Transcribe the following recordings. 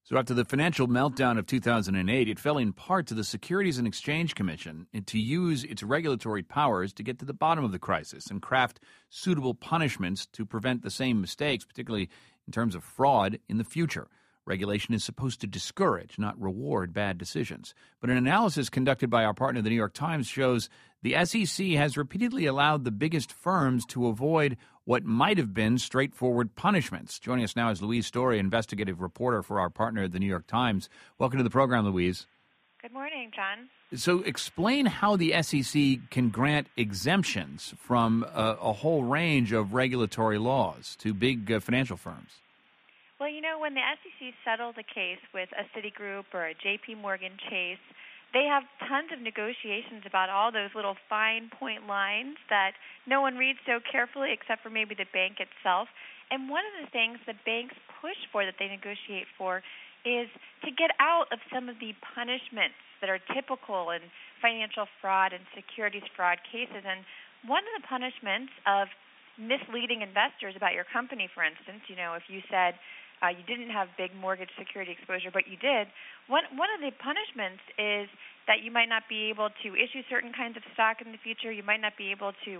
So after the financial meltdown of 2008, it fell in part to the Securities and Exchange Commission to use its regulatory powers to get to the bottom of the crisis and craft suitable punishments to prevent the same mistakes, particularly in terms of fraud, in the future. Regulation is supposed to discourage, not reward, bad decisions. But an analysis conducted by our partner, the New York Times, shows the SEC has repeatedly allowed the biggest firms to avoid what might have been straightforward punishments. Joining us now is Louise Story, investigative reporter for our partner, the New York Times. Welcome to the program, Louise. Good morning, John. So explain how the SEC can grant exemptions from a whole range of regulatory laws to big financial firms. Well, when the SEC settled a case with a Citigroup or a J.P. Morgan Chase, they have tons of negotiations about all those little fine point lines that no one reads so carefully except for maybe the bank itself. And one of the things that banks push for, that they negotiate for, is to get out of some of the punishments that are typical in financial fraud and securities fraud cases. And one of the punishments of misleading investors about your company, for instance, if you said you didn't have big mortgage security exposure, but you did, one of the punishments is that you might not be able to issue certain kinds of stock in the future. You might not be able to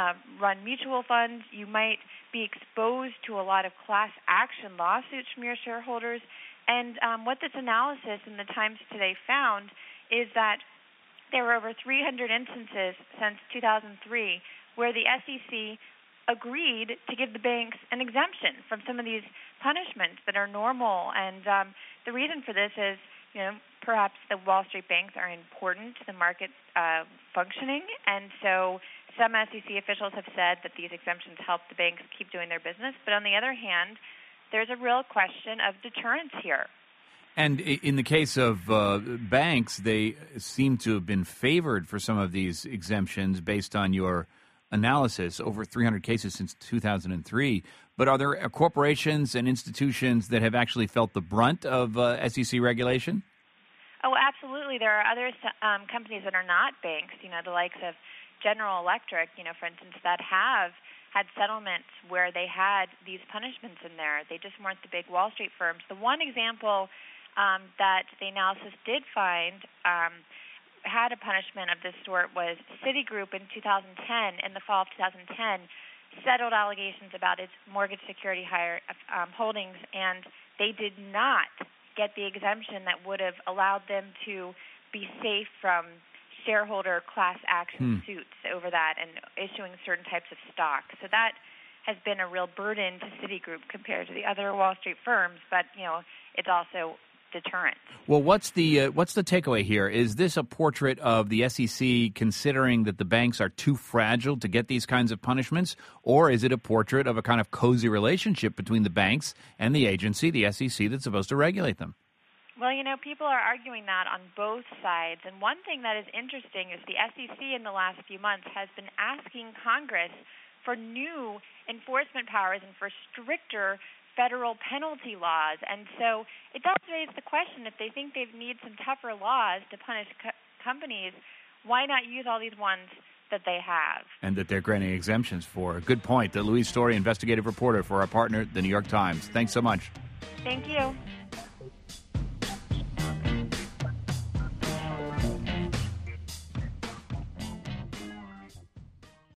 run mutual funds. You might be exposed to a lot of class action lawsuits from your shareholders. And what this analysis in the Times today found is that there were over 300 instances since 2003 where the SEC agreed to give the banks an exemption from some of these punishments that are normal. And the reason for this is, perhaps the Wall Street banks are important to the market functioning. And so some SEC officials have said that these exemptions help the banks keep doing their business. But on the other hand, there's a real question of deterrence here. And in the case of banks, they seem to have been favored for some of these exemptions based on your analysis, over 300 cases since 2003. But are there corporations and institutions that have actually felt the brunt of SEC regulation? Oh, absolutely. There are other companies that are not banks, the likes of General Electric, for instance, that have had settlements where they had these punishments in there. They just weren't the big Wall Street firms. The one example that the analysis did find had a punishment of this sort was Citigroup in 2010, in the fall of 2010, settled allegations about its mortgage security holdings, and they did not get the exemption that would have allowed them to be safe from shareholder class action suits over that and issuing certain types of stock. So that has been a real burden to Citigroup compared to the other Wall Street firms, but it's also deterrent. Well, what's the takeaway here? Is this a portrait of the SEC considering that the banks are too fragile to get these kinds of punishments, or is it a portrait of a kind of cozy relationship between the banks and the agency, the SEC, that's supposed to regulate them? Well, people are arguing that on both sides. And one thing that is interesting is the SEC in the last few months has been asking Congress for new enforcement powers and for stricter federal penalty laws. And so it does raise the question, if they think they need some tougher laws to punish companies, why not use all these ones that they have? And that they're granting exemptions for. Good point. Louise Story, investigative reporter for our partner, the New York Times. Thanks so much. Thank you.